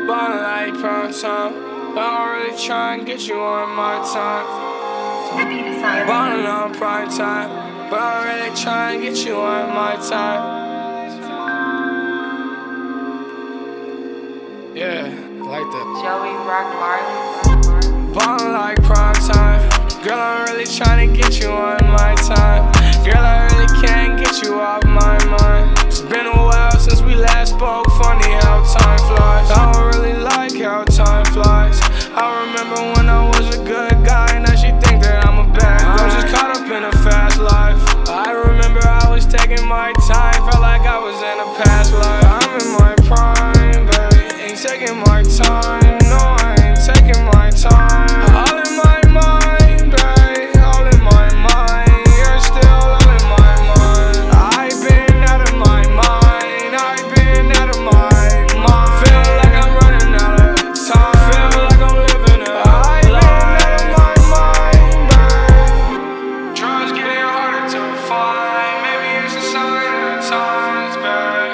Ballin' like prime time, but I don't really try and get you on my time. Ballin' on prime time, but I don't really try and get you on my time. Yeah, like that. Joey Rock Marley. Ballin' like prime time, girl, I'm really tryna get you on my time. Girl, I really can't get you off my mind. It's been a while since we last spoke. Funny how time flies. I don't really like how time flies. I remember when I was a good guy, now she think that I'm a bad guy. I'm just caught up in a fast life. I remember I was taking my time, felt like I was in a past life. I'm in my prime, baby, ain't taking my time. No, I ain't taking my time. All in my mind, babe, all in my mind. You're still all in my mind. I've been out of my mind. I've been out of my mind. Feel like I'm running out of time. Feel like I'm living a I've been out of my mind, babe. Drugs getting harder to find. Maybe it's a sign of the times, babe.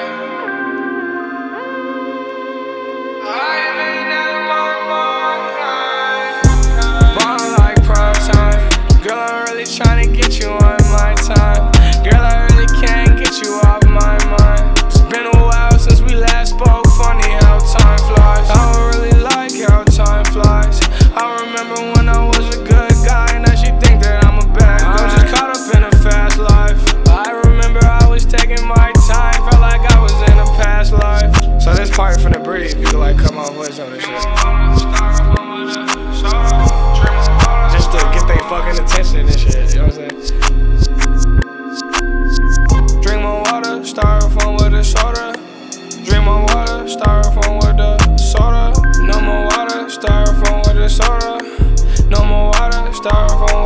I've been out of my mind. Ballin' like prime time. Girl, I'm really tryna get you on my time. Girl, I really can't get you off my mind. It's been a while since we last spoke. Funny how time flies. I don't really like how time flies. I remember when I was a good guy, now she think that I'm a bad guy. I'm just caught up in a fast life. I remember I was taking my time, felt like I was in a past life. So this part for the breathe, you can like come on voice on this shit. Just to get they fucking attention and shit, you know what I'm saying? Drink my water, styrofoam with a soda. Drink my water, styrofoam with the soda. No more water, styrofoam with the soda. No more water, styrofoam